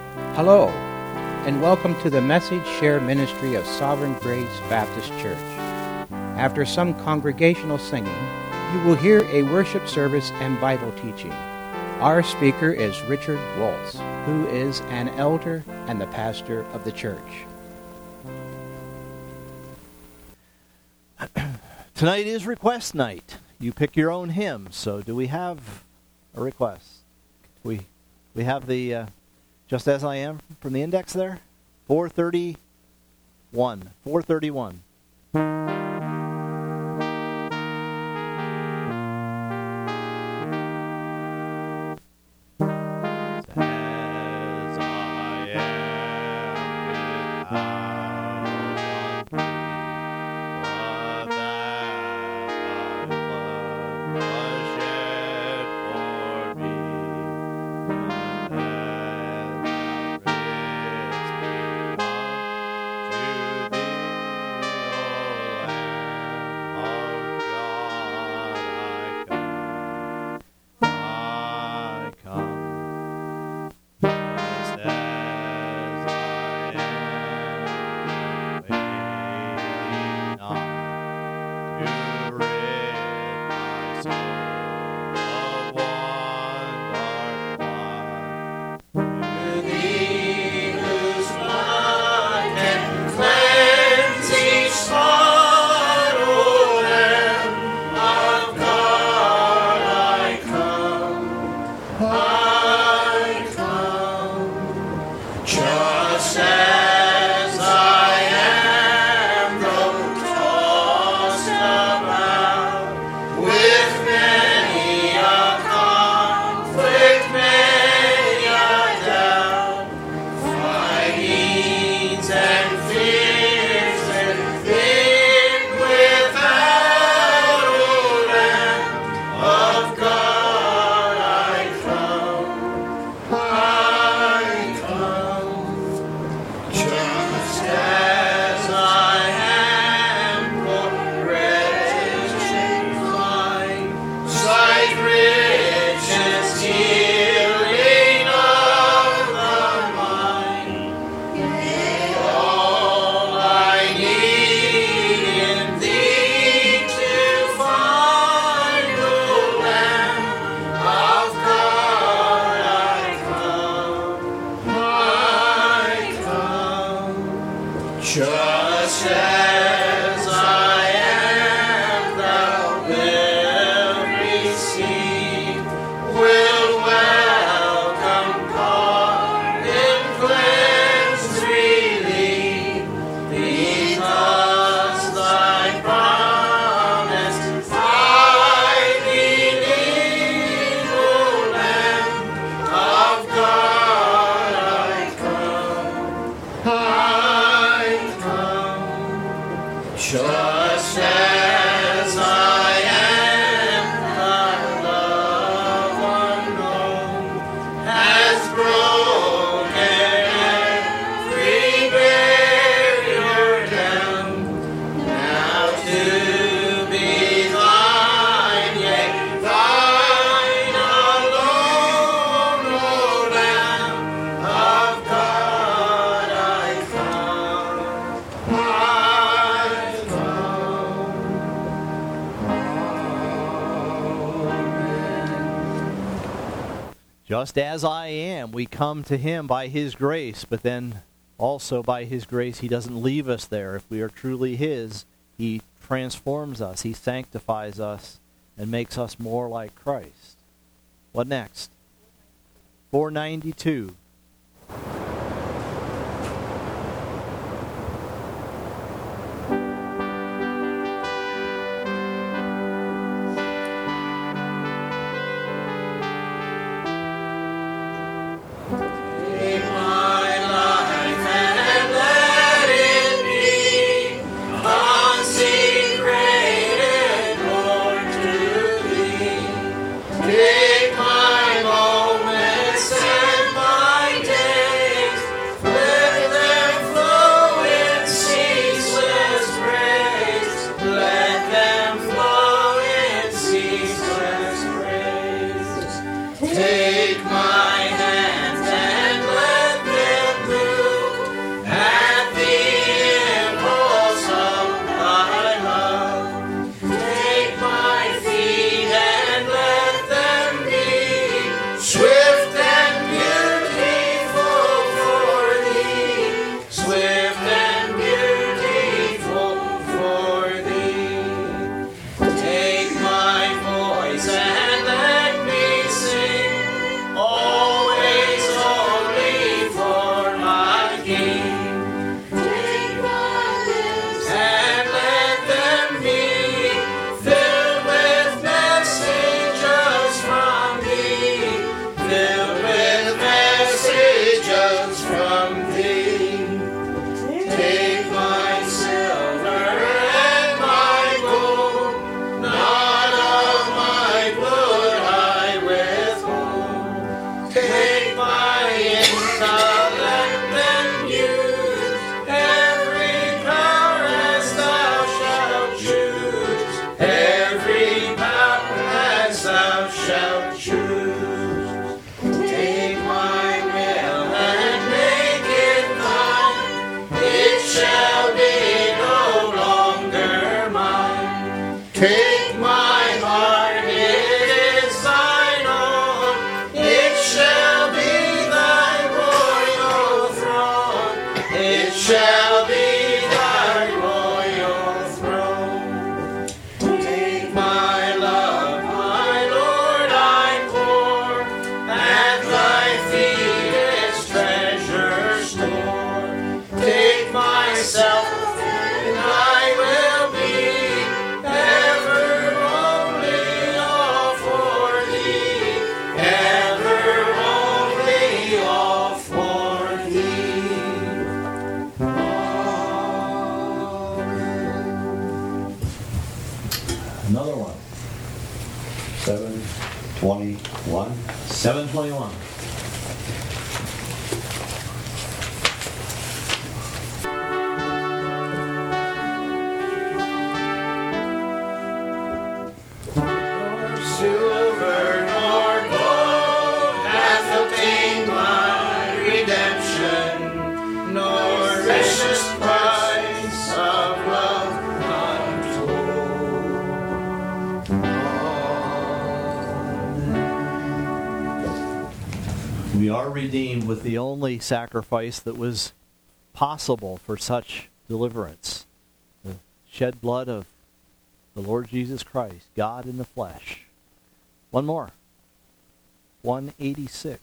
Hello, and welcome to the Message Share Ministry of Sovereign Grace Baptist Church. After some congregational singing, you will hear a worship service and Bible teaching. Our speaker is Richard Waltz, who is an elder and the pastor of the church. Tonight is request night. You pick your own hymn. So do we have a request? We have the Just As I Am from the index there. 431. 431. Just as I am, we come to him by his grace, but then also by his grace, he doesn't leave us there. If we are truly his, he transforms us, he sanctifies us, and makes us more like Christ. What next? 492. Take my moments and my 721. Silver nor gold hath obtained my redemption, nor precious price of love untold. We are redeemed with the only sacrifice that was possible for such deliverance. The shed blood of the Lord Jesus Christ, God in the flesh. One more. 186.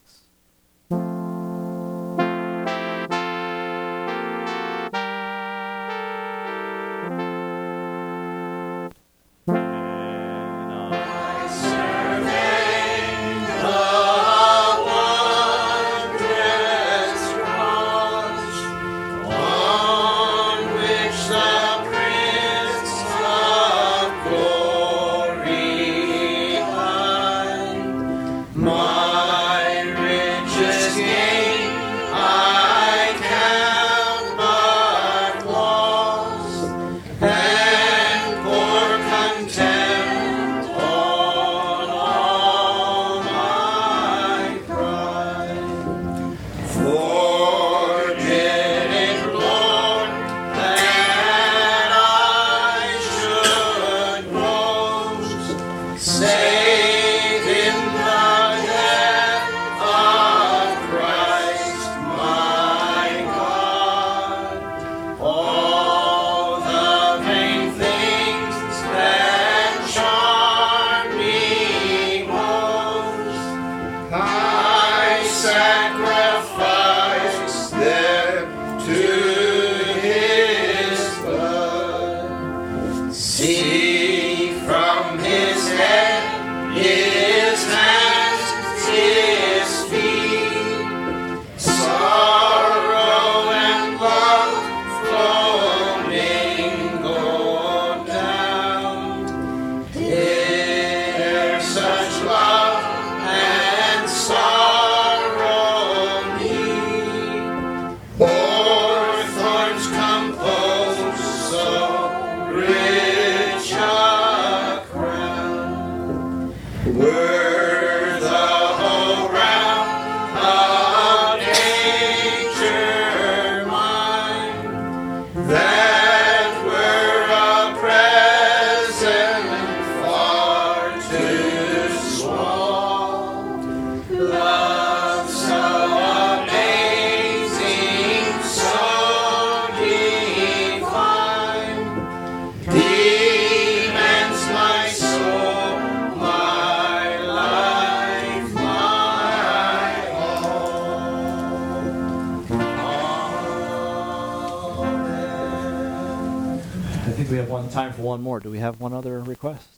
Time for one more. Do we have one other request?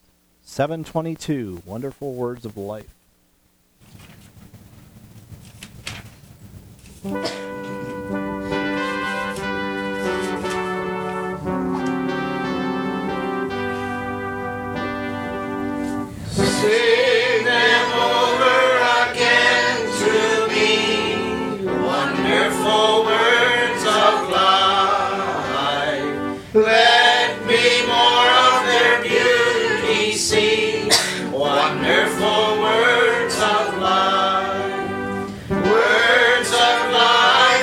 722, Wonderful Words of Life. Sing them over again to me, wonderful words of life. Let me more of their beauty see, wonderful words of life. Words of life.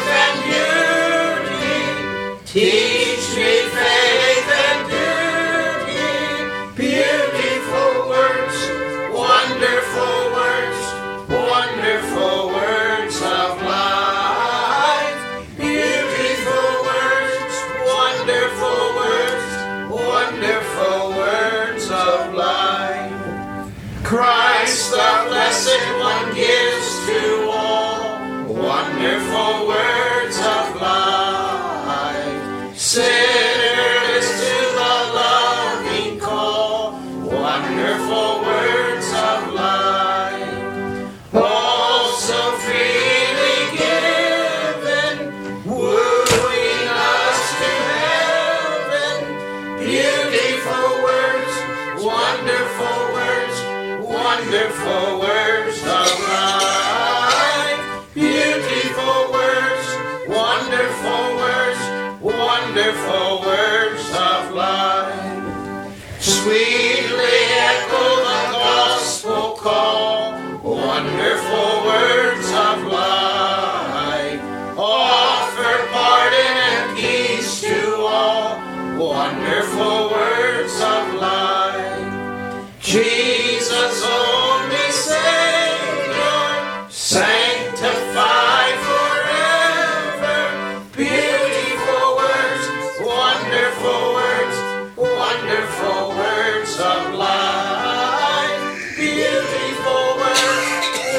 wonderful words of life. Sweetly echo the gospel call, wonderful words of life. Offer pardon and peace to all, wonderful words of life. Jesus only Savior, sanctified forever. Beautiful words, wonderful words, wonderful words of life. Beautiful words,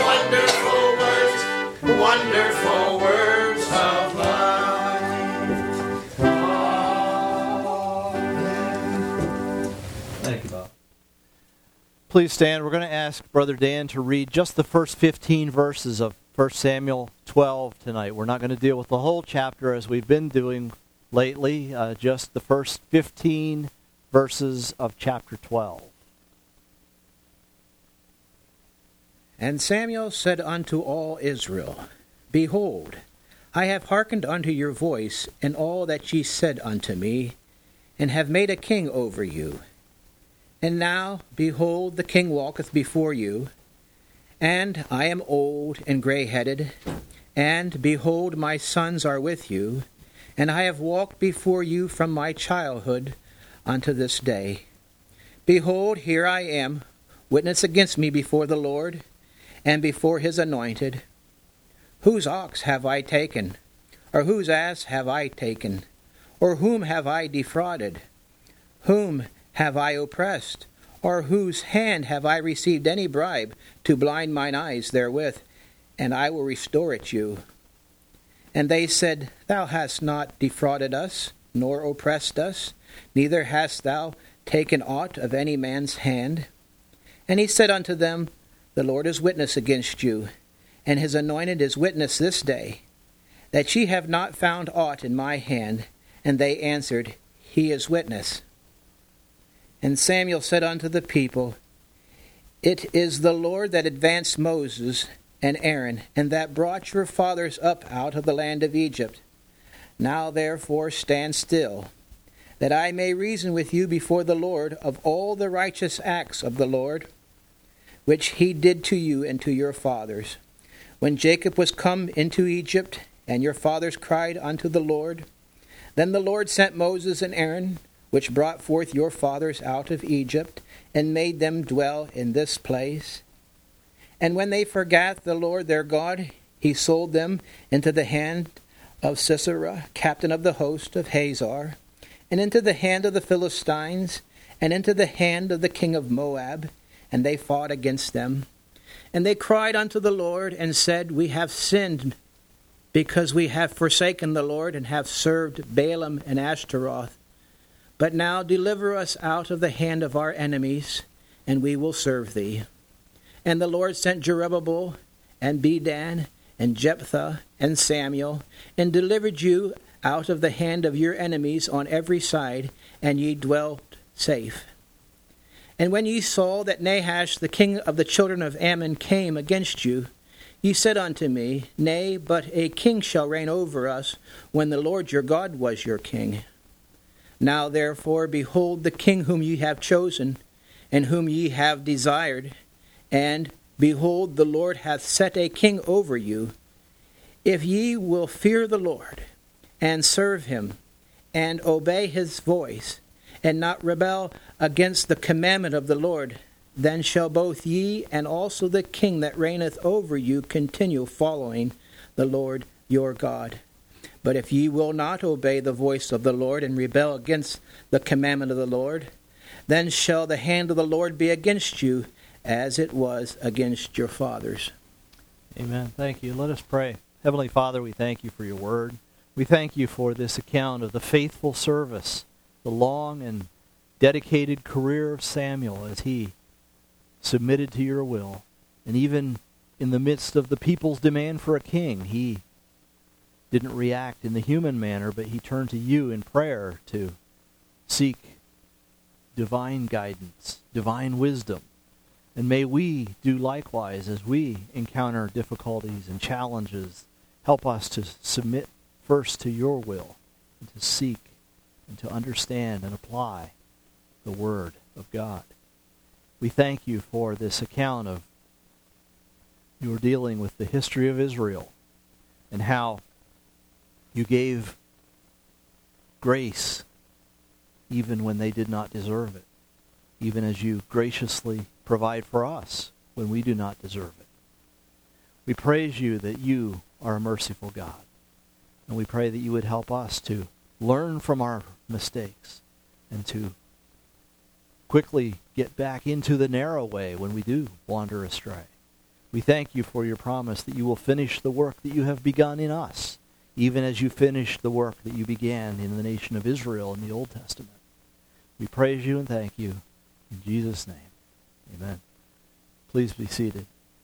wonderful words of life. Amen. Thank you, Bob. Please stand. We're going to ask Brother Dan to read just the first 15 verses of 1 Samuel 12 tonight. We're not going to deal with the whole chapter as we've been doing lately, just the first 15 verses of chapter 12. And Samuel said unto all Israel, Behold, I have hearkened unto your voice in all that ye said unto me, and have made a king over you. And now, behold, the king walketh before you, and I am old and grey-headed, and behold, my sons are with you, and I have walked before you from my childhood unto this day. Behold, here I am, witness against me before the Lord, and before his anointed. Whose ox have I taken? Or whose ass have I taken? Or whom have I defrauded? Whom have I oppressed? Or whose hand have I received any bribe to blind mine eyes therewith? And I will restore it you. And they said, Thou hast not defrauded us, nor oppressed us, neither hast thou taken aught of any man's hand. And he said unto them, The Lord is witness against you, and his anointed is witness this day, that ye have not found aught in my hand. And they answered, He is witness. And Samuel said unto the people, It is the Lord that advanced Moses and Aaron, and that brought your fathers up out of the land of Egypt. Now therefore stand still, that I may reason with you before the Lord of all the righteous acts of the Lord, which he did to you and to your fathers, when Jacob was come into Egypt, and your fathers cried unto the Lord. Then the Lord sent Moses and Aaron, which brought forth your fathers out of Egypt, and made them dwell in this place. And when they forgat the Lord their God, he sold them into the hand of Sisera, captain of the host of Hazar, and into the hand of the Philistines, and into the hand of the king of Moab, and they fought against them. And they cried unto the Lord, and said, We have sinned, because we have forsaken the Lord, and have served Baalim and Ashtaroth. But now deliver us out of the hand of our enemies, and we will serve thee. And the Lord sent Jerubbaal, and Bedan, and Jephthah, and Samuel, and delivered you out of the hand of your enemies on every side, and ye dwelt safe. And when ye saw that Nahash, the king of the children of Ammon, came against you, ye said unto me, Nay, but a king shall reign over us, when the Lord your God was your king. Now therefore, behold the king whom ye have chosen, and whom ye have desired, and, behold, the Lord hath set a king over you. If ye will fear the Lord, and serve him, and obey his voice, and not rebel against the commandment of the Lord, then shall both ye and also the king that reigneth over you continue following the Lord your God. But if ye will not obey the voice of the Lord, and rebel against the commandment of the Lord, then shall the hand of the Lord be against you, as it was against your fathers. Amen. Thank you. Let us pray. Heavenly Father, we thank you for your word. We thank you for this account of the faithful service, the long and dedicated career of Samuel as he submitted to your will. And even in the midst of the people's demand for a king, he didn't react in the human manner, but he turned to you in prayer to seek divine guidance, divine wisdom. And may we do likewise as we encounter difficulties and challenges. Help us to submit first to your will and to seek and to understand and apply the Word of God. We thank you for this account of your dealing with the history of Israel and how you gave grace even when they did not deserve it, even as you graciously provide for us when we do not deserve it. We praise you that you are a merciful God, and we pray that you would help us to learn from our mistakes and to quickly get back into the narrow way when we do wander astray. We thank you for your promise that you will finish the work that you have begun in us, even as you finished the work that you began in the nation of Israel in the Old Testament. We praise you and thank you. In Jesus' name, amen. Please be seated.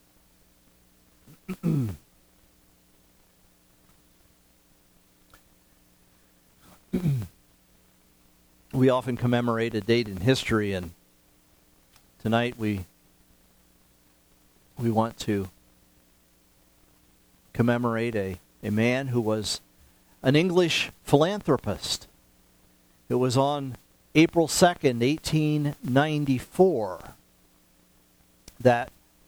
We often commemorate a date in history, and tonight we want to commemorate a man who was an English philanthropist. It was on April 2nd, 1894, that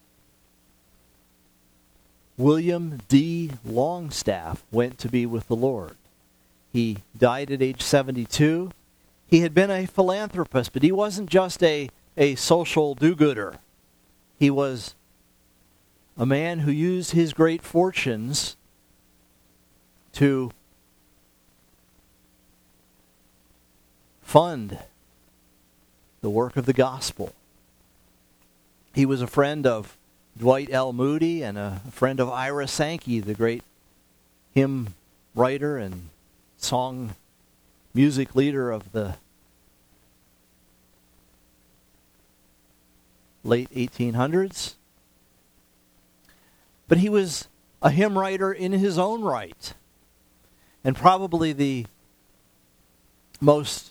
William D. Longstaff went to be with the Lord. He died at age 72. He had been a philanthropist, but he wasn't just a social do-gooder. He was a man who used his great fortunes to fund the work of the gospel. He was a friend of Dwight L. Moody and a friend of Ira Sankey, the great hymn writer and song music leader of the late 1800s. But he was a hymn writer in his own right, and probably the most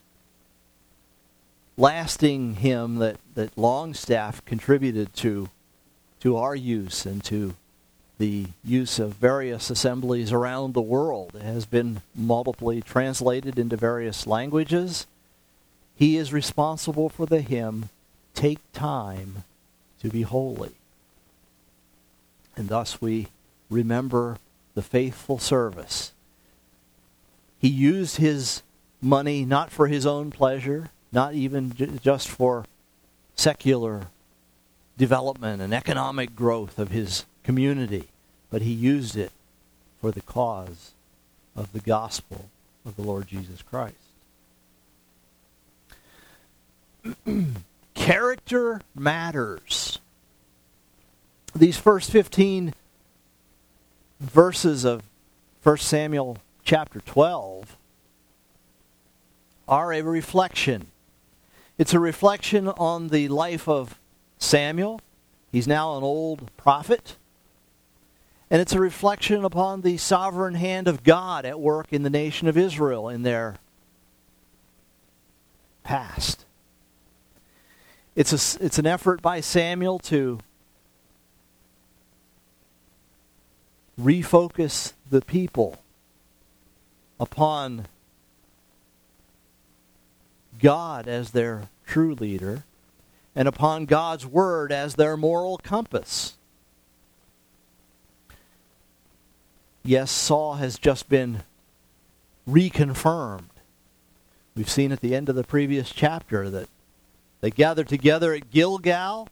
lasting hymn that Longstaff contributed to our use and to the use of various assemblies around the world. It has been multiply translated into various languages. He is responsible for the hymn, "Take Time to Be Holy." And thus we remember the faithful service. He used his money not for his own pleasure, not even just for secular development and economic growth of his community, but he used it for the cause of the gospel of the Lord Jesus Christ. Character matters. These first 15 verses of 1 Samuel chapter 12 are a reflection. It's a reflection on the life of Samuel. He's now an old prophet. And it's a reflection upon the sovereign hand of God at work in the nation of Israel in their past. It's an effort by Samuel to refocus the people upon God as their true leader and upon God's word as their moral compass. Yes, Saul has just been reconfirmed. We've seen at the end of the previous chapter that they gathered together at Gilgal.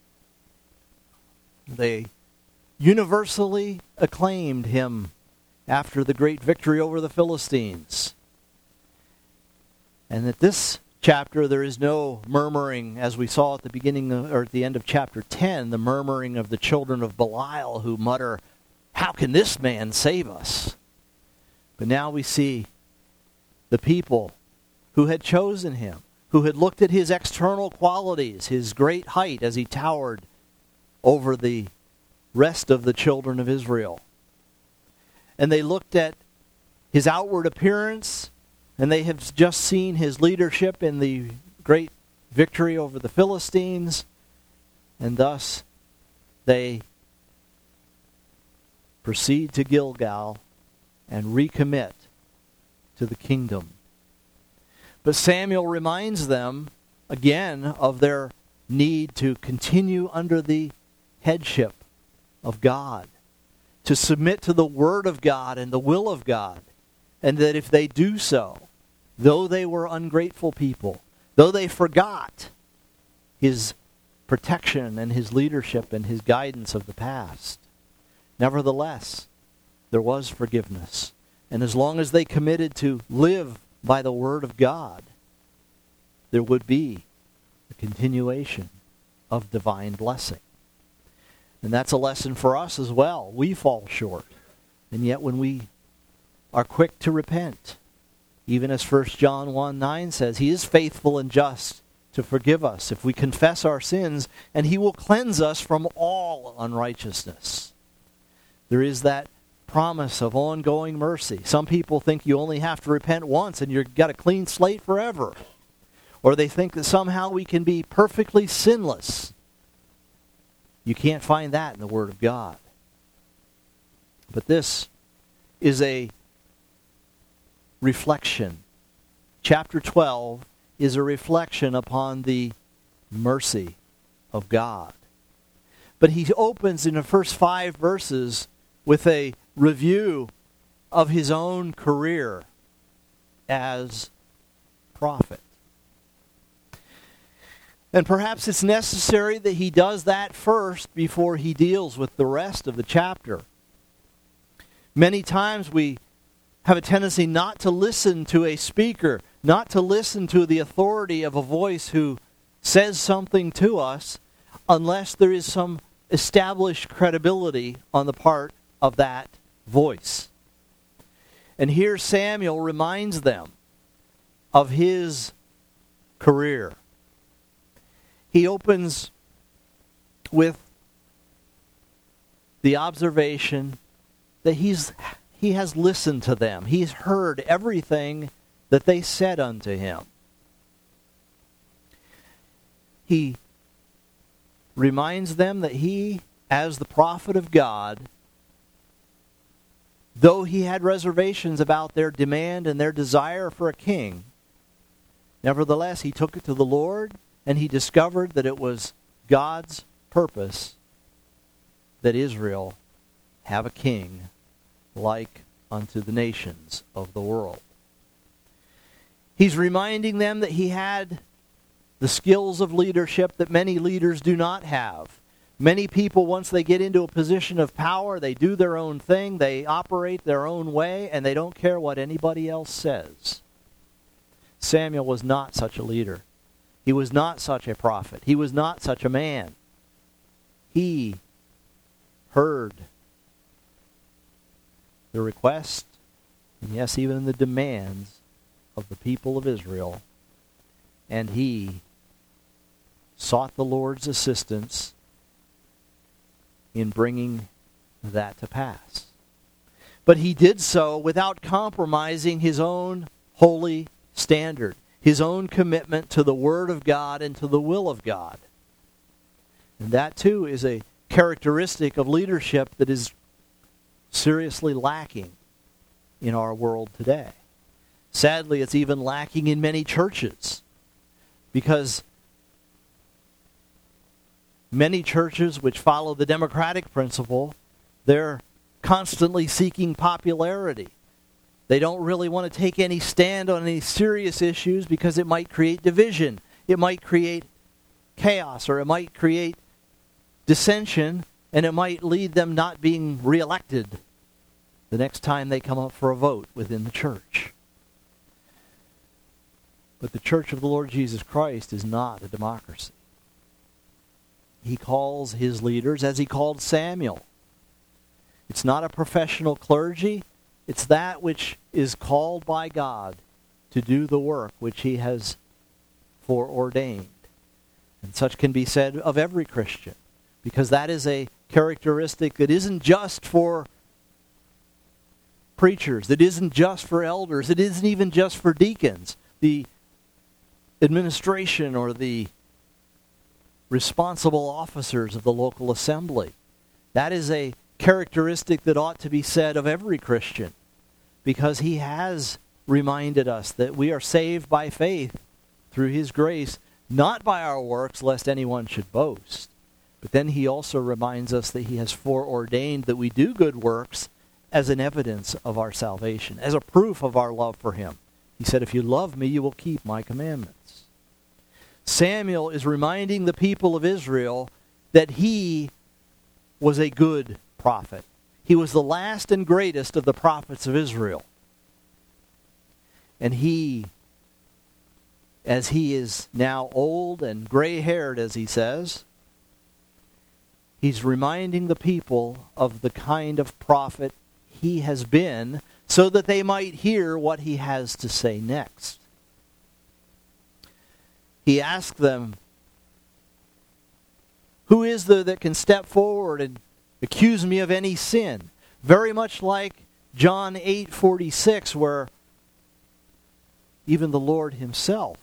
They universally acclaimed him after the great victory over the Philistines. And at this chapter there is no murmuring, as we saw at the beginning or at the end of chapter 10, the murmuring of the children of Belial who mutter, "How can this man save us?" But now we see the people who had chosen him, who had looked at his external qualities, his great height as he towered over the rest of the children of Israel. And they looked at his outward appearance, and they have just seen his leadership in the great victory over the Philistines, and thus they proceed to Gilgal and recommit to the kingdom. But Samuel reminds them again of their need to continue under the headship of God, to submit to the Word of God and the will of God, and that if they do so, though they were ungrateful people, though they forgot His protection and His leadership and His guidance of the past, nevertheless, there was forgiveness. And as long as they committed to live by the Word of God, there would be a continuation of divine blessing. And that's a lesson for us as well. We fall short. And yet when we are quick to repent, even as 1 John 1:9 says, He is faithful and just to forgive us if we confess our sins, and He will cleanse us from all unrighteousness. There is that promise of ongoing mercy. Some people think you only have to repent once and you've got a clean slate forever. Or they think that somehow we can be perfectly sinless. You can't find that in the Word of God. But this is a reflection. Chapter 12 is a reflection upon the mercy of God. But he opens in the first 5 verses with a review of his own career as prophet. And perhaps it's necessary that he does that first before he deals with the rest of the chapter. Many times we have a tendency not to listen to a speaker, not to listen to the authority of a voice who says something to us unless there is some established credibility on the part of that voice. And here Samuel reminds them of his career. He opens with the observation that he has listened to them. He's heard everything that they said unto him. He reminds them that he, as the prophet of God, though he had reservations about their demand and their desire for a king, nevertheless he took it to the Lord, and he discovered that it was God's purpose that Israel have a king like unto the nations of the world. He's reminding them that he had the skills of leadership that many leaders do not have. Many people, once they get into a position of power, they do their own thing, they operate their own way, and they don't care what anybody else says. Samuel was not such a leader. He was not such a prophet. He was not such a man. He heard the request, and yes, even the demands of the people of Israel, and he sought the Lord's assistance in bringing that to pass. But he did so without compromising his own holy standard, his own commitment to the Word of God and to the will of God. And that too is a characteristic of leadership that is seriously lacking in our world today. Sadly, it's even lacking in many churches, because many churches which follow the democratic principle, they're constantly seeking popularity. They don't really want to take any stand on any serious issues because it might create division. It might create chaos, or it might create dissension, and it might lead them not being reelected the next time they come up for a vote within the church. But the Church of the Lord Jesus Christ is not a democracy. He calls his leaders as he called Samuel. It's not a professional clergy. It's that which is called by God to do the work which he has foreordained. And such can be said of every Christian, because that is a characteristic that isn't just for preachers, that isn't just for elders, it isn't even just for deacons, the administration or the responsible officers of the local assembly. That is a characteristic that ought to be said of every Christian, because he has reminded us that we are saved by faith through his grace, not by our works, lest anyone should boast. But then he also reminds us that he has foreordained that we do good works as an evidence of our salvation, as a proof of our love for him. He said, if you love me, you will keep my commandments. Samuel is reminding the people of Israel that he was a good prophet. He was the last and greatest of the prophets of Israel. And he, as he is now old and gray-haired, as he says, he's reminding the people of the kind of prophet he has been, so that they might hear what he has to say next. He asked them, who is there that can step forward and accuse me of any sin? Very much like John 8:46, where even the Lord himself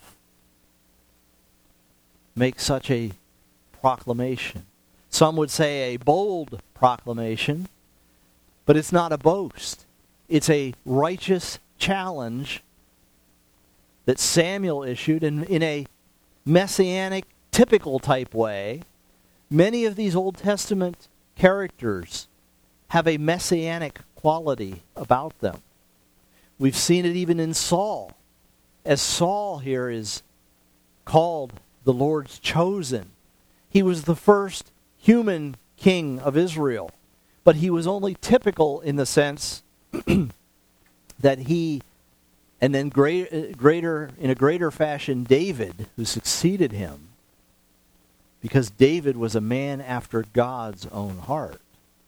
makes such a proclamation. Some would say a bold proclamation, but it's not a boast. It's a righteous challenge that Samuel issued in a messianic, typical type way. Many of these Old Testament characters have a messianic quality about them. We've seen it even in Saul, as Saul here is called the Lord's chosen. He was the first human king of Israel, but he was only typical in the sense that he, and then in a greater fashion, David, who succeeded him, because David was a man after God's own heart.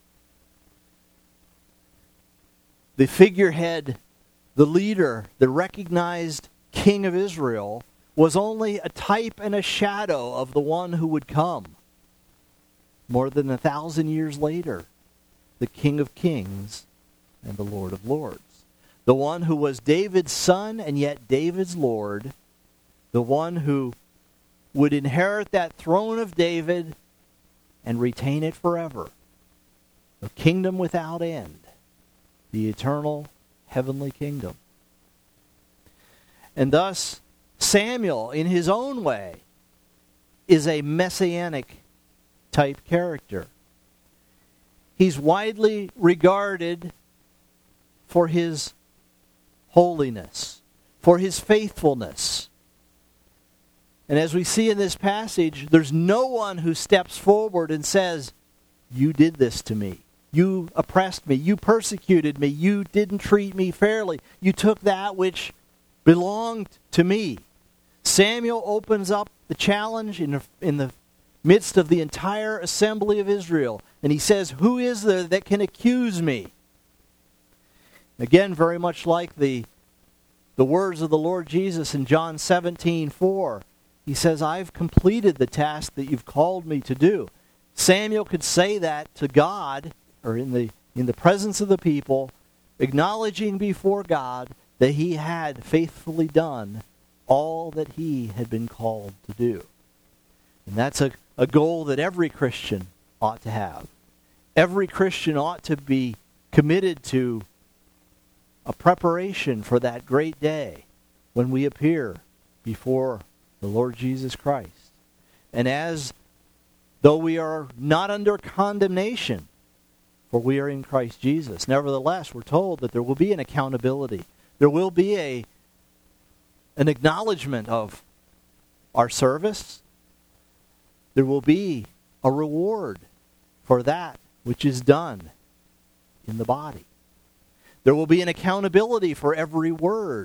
The figurehead, the leader, the recognized king of Israel, was only a type and a shadow of the one who would come. More than 1,000 years later, the King of Kings and the Lord of Lords. The one who was David's son and yet David's Lord. The one who would inherit that throne of David and retain it forever. The kingdom without end. The eternal heavenly kingdom. And thus, Samuel, in his own way, is a messianic type character. He's widely regarded for his holiness, for his faithfulness. And as we see in this passage, there's no one who steps forward and says, you did this to me. You oppressed me. You persecuted me. You didn't treat me fairly. You took that which belonged to me. Samuel opens up the challenge in the midst of the entire assembly of Israel. And he says, who is there that can accuse me? Again, very much like the words of the Lord Jesus in John 17:4. He says, I've completed the task that you've called me to do. Samuel could say that to God, or in the presence of the people, acknowledging before God that he had faithfully done all that he had been called to do. And that's a goal that every Christian ought to have. Every Christian ought to be committed to a preparation for that great day when we appear before the Lord Jesus Christ. And though we are not under condemnation, for we are in Christ Jesus, nevertheless, we're told that there will be an accountability. There will be an acknowledgement of our service. There will be a reward for that which is done in the body. There will be an accountability for every word.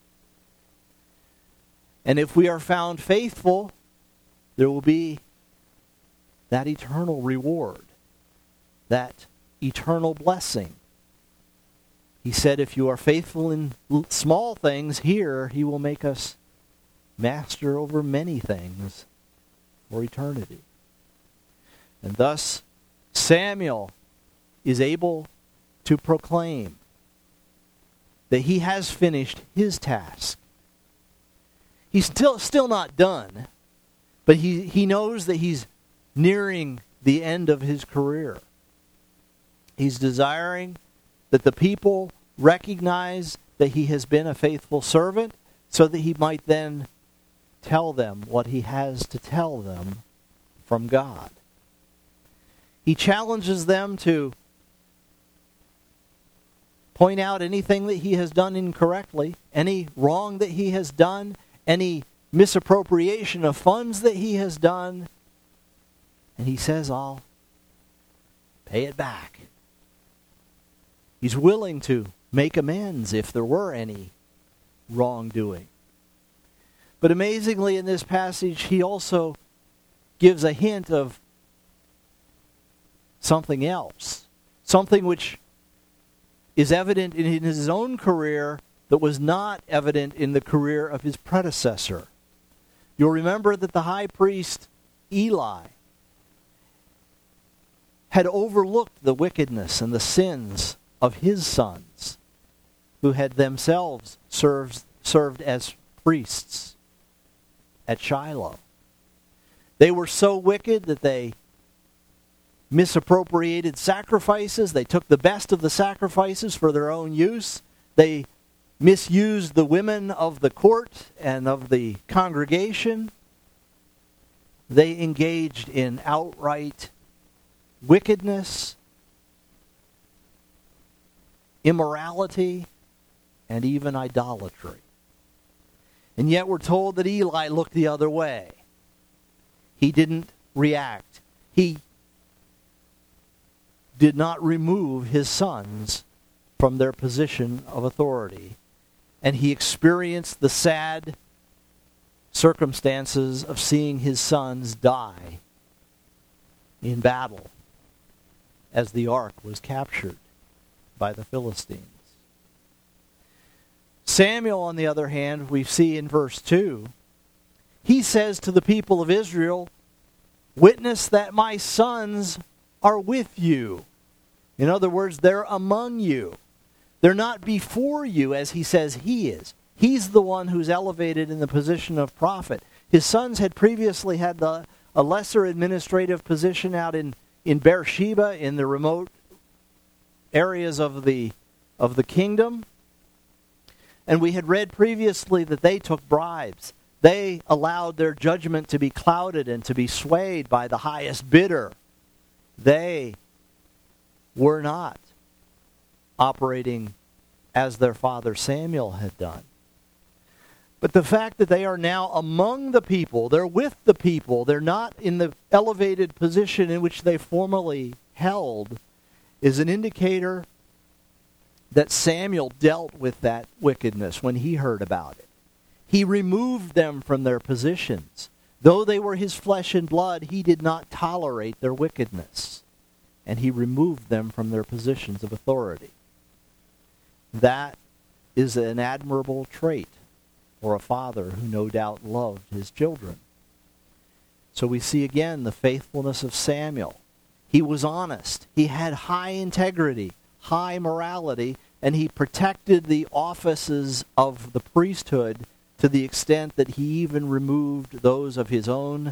And if we are found faithful, there will be that eternal reward, that eternal blessing. He said, if you are faithful in small things here, he will make us master over many things for eternity. And thus, Samuel is able to proclaim that he has finished his task. He's still not done, but he knows that he's nearing the end of his career. He's desiring that the people recognize that he has been a faithful servant so that he might then tell them what he has to tell them from God. He challenges them to point out anything that he has done incorrectly, any wrong that he has done, any misappropriation of funds that he has done. And he says, I'll pay it back. He's willing to make amends if there were any wrongdoing. But amazingly, in this passage, he also gives a hint of something else. Something which is evident in his own career that was not evident in the career of his predecessor. You'll remember that the high priest Eli had overlooked the wickedness and the sins of his sons, who had themselves served as priests at Shiloh. They were so wicked that they misappropriated sacrifices. They took the best of the sacrifices for their own use. They misused the women of the court and of the congregation. They engaged in outright wickedness, immorality, and even idolatry. And yet we're told that Eli looked the other way. He didn't react. He did not remove his sons from their position of authority. And he experienced the sad circumstances of seeing his sons die in battle as the ark was captured by the Philistines. Samuel, on the other hand, we see in verse 2, he says to the people of Israel, "Witness that my sons are with you." In other words, they're among you. They're not before you, as he says he is. He's the one who's elevated in the position of prophet. His sons had previously had a lesser administrative position out in Beersheba, in the remote areas of the kingdom. And we had read previously that they took bribes. They allowed their judgment to be clouded and to be swayed by the highest bidder. They were not operating as their father Samuel had done. But the fact that they are now among the people, they're with the people, they're not in the elevated position in which they formerly held, is an indicator that Samuel dealt with that wickedness when he heard about it. He removed them from their positions. Though they were his flesh and blood, he did not tolerate their wickedness. And he removed them from their positions of authority. That is an admirable trait for a father who no doubt loved his children. So we see again the faithfulness of Samuel. He was honest. He had high integrity, high morality, and he protected the offices of the priesthood to the extent that he even removed those of his own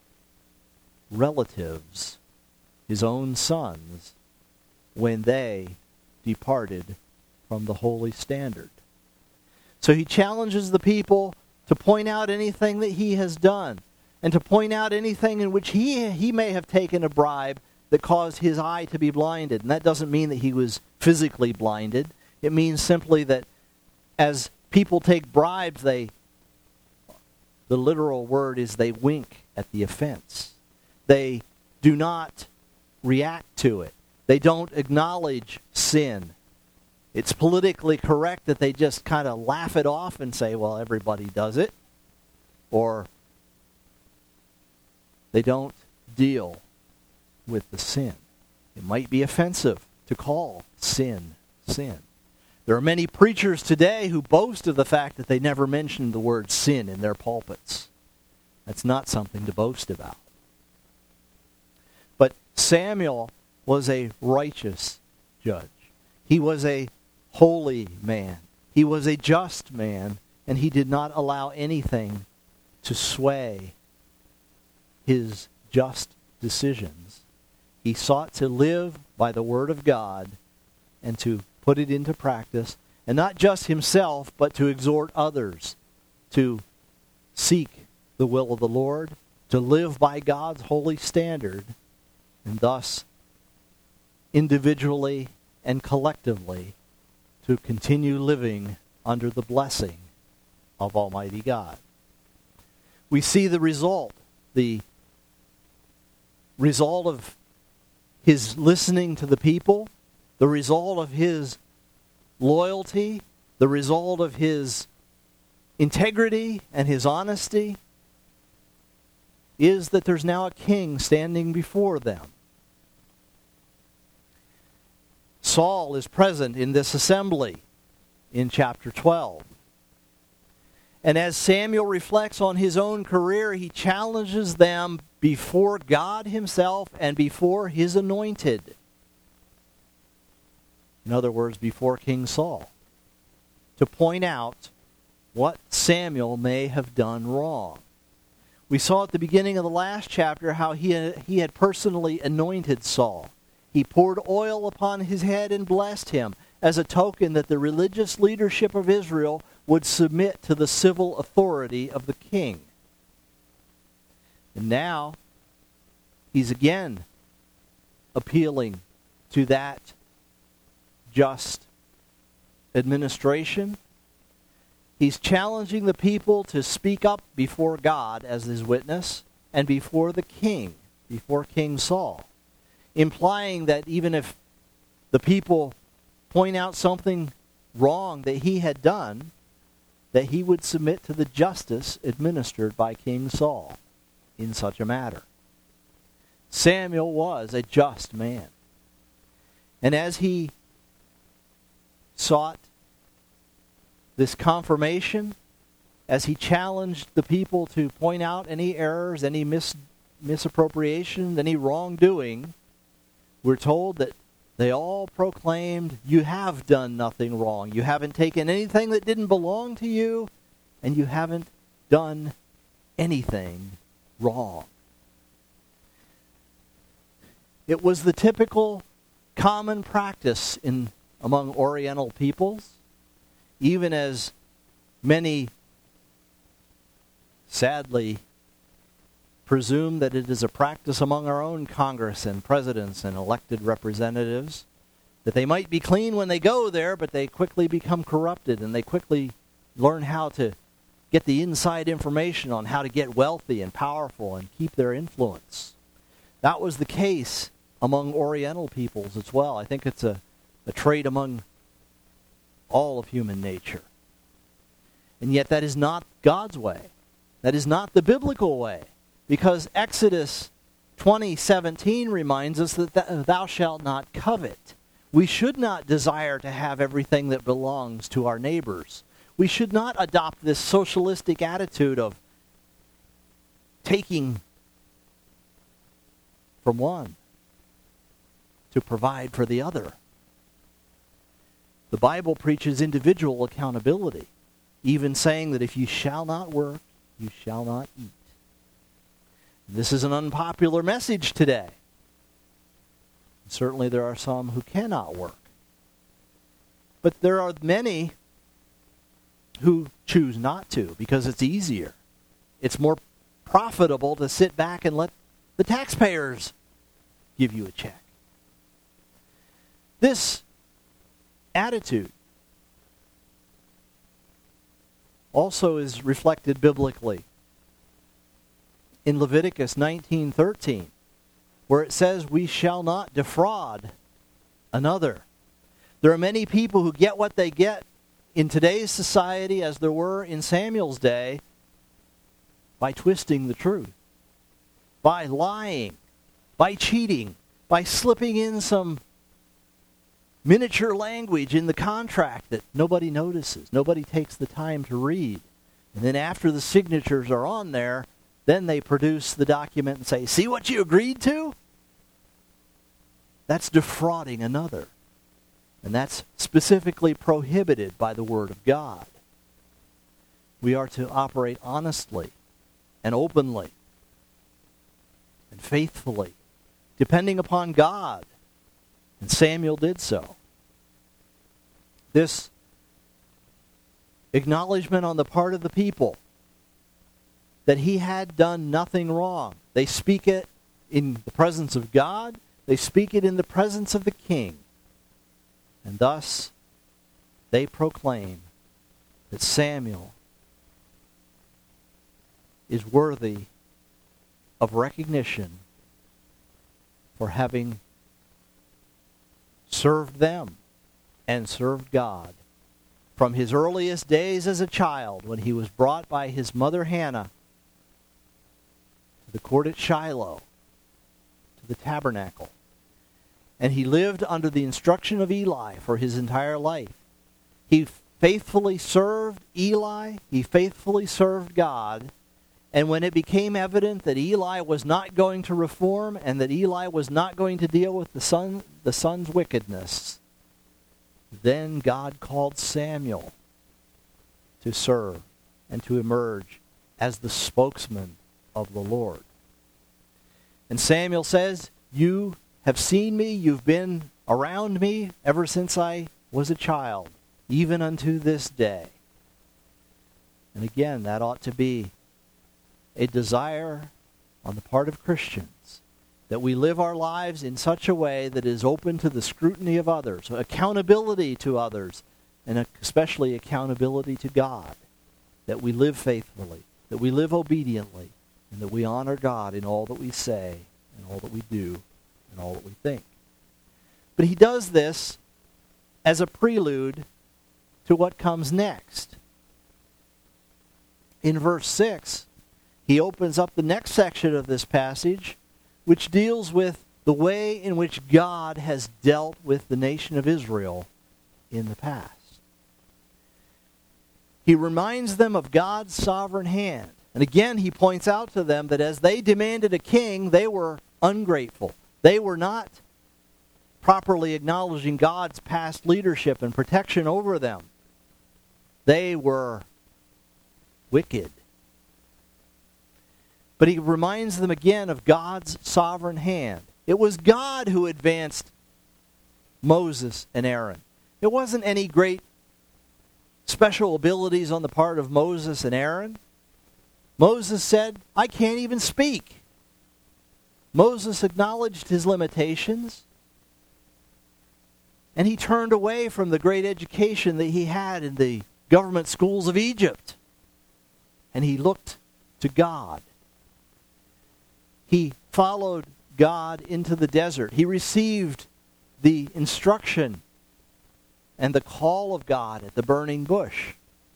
relatives, his own sons, when they departed from the holy standard. So he challenges the people to point out anything that he has done, and to point out anything in which he may have taken a bribe that caused his eye to be blinded. And that doesn't mean that he was physically blinded. It means simply that as people take bribes, the literal word is they wink at the offense. They do not react to it. They don't acknowledge sin. It's politically correct that they just kind of laugh it off and say, well, everybody does it. Or they don't deal with the sin. It might be offensive to call sin, sin. There are many preachers today who boast of the fact that they never mentioned the word sin in their pulpits. That's not something to boast about. But Samuel was a righteous judge. He was a holy man. He was a just man, and he did not allow anything to sway his just decisions. He sought to live by the word of God and to put it into practice, and not just himself, but to exhort others to seek the will of the Lord, to live by God's holy standard, and thus individually and collectively to continue living under the blessing of Almighty God. We see the result of his listening to the people, the result of his loyalty, the result of his integrity and his honesty is that there's now a king standing before them. Saul is present in this assembly in chapter 12. And as Samuel reflects on his own career, he challenges them before God himself and before his anointed. In other words, before King Saul, to point out what Samuel may have done wrong. We saw at the beginning of the last chapter how he had personally anointed Saul. He poured oil upon his head and blessed him as a token that the religious leadership of Israel would submit to the civil authority of the king. And now, he's again appealing to that just administration. He's challenging the people to speak up before God as his witness and before the king, before King Saul, implying that even if the people point out something wrong that he had done, that he would submit to the justice administered by King Saul in such a matter. Samuel was a just man. And as he sought this confirmation, as he challenged the people to point out any errors, any misappropriation, any wrongdoing, we're told that they all proclaimed, "You have done nothing wrong. You haven't taken anything that didn't belong to you, and you haven't done anything wrong." It was the typical common practice among Oriental peoples, even as many sadly presume that it is a practice among our own Congress and presidents and elected representatives, that they might be clean when they go there, but they quickly become corrupted and they quickly learn how to get the inside information on how to get wealthy and powerful and keep their influence. That was the case among Oriental peoples as well. I think it's a trait among all of human nature. And yet that is not God's way. That is not the biblical way. Because Exodus 20:17 reminds us that thou shalt not covet. We should not desire to have everything that belongs to our neighbors. We should not adopt this socialistic attitude of taking from one to provide for the other. The Bible preaches individual accountability, even saying that if you shall not work, you shall not eat. This is an unpopular message today. Certainly there are some who cannot work. But there are many who choose not to because it's easier. It's more profitable to sit back and let the taxpayers give you a check. This attitude also is reflected biblically in Leviticus 19:13, where it says, "We shall not defraud another." There are many people who get what they get in today's society, as there were in Samuel's day, by twisting the truth, by lying, by cheating, by slipping in some miniature language in the contract that nobody notices, nobody takes the time to read. And then after the signatures are on there, then they produce the document and say, "See what you agreed to?" That's defrauding another. And that's specifically prohibited by the Word of God. We are to operate honestly and openly and faithfully, depending upon God. And Samuel did so. this acknowledgement on the part of the people that he had done nothing wrong. They speak it in the presence of God. They speak it in the presence of the king. And thus, they proclaim that Samuel is worthy of recognition for having served them and served God from his earliest days as a child, when he was brought by his mother Hannah to the court at Shiloh, to the tabernacle. And he lived under the instruction of Eli for his entire life. He faithfully served Eli. He faithfully served God. And when it became evident that Eli was not going to reform and that Eli was not going to deal with the son's wickedness, then God called Samuel to serve and to emerge as the spokesman of the Lord. And Samuel says, "You have seen me, you've been around me ever since I was a child, even unto this day." And again, that ought to be a desire on the part of Christians that we live our lives in such a way that is open to the scrutiny of others, accountability to others, and especially accountability to God, that we live faithfully, that we live obediently, and that we honor God in all that we say and all that we do and all that we think. But he does this as a prelude to what comes next. In verse 6, he opens up the next section of this passage, which deals with the way in which God has dealt with the nation of Israel in the past. He reminds them of God's sovereign hand. And again, he points out to them that as they demanded a king, they were ungrateful. They were not properly acknowledging God's past leadership and protection over them. They were wicked. But he reminds them again of God's sovereign hand. It was God who advanced Moses and Aaron. It wasn't any great special abilities on the part of Moses and Aaron. Moses said, "I can't even speak." Moses acknowledged his limitations, and he turned away from the great education that he had in the government schools of Egypt, and he looked to God. He followed God into the desert. He received the instruction and the call of God at the burning bush.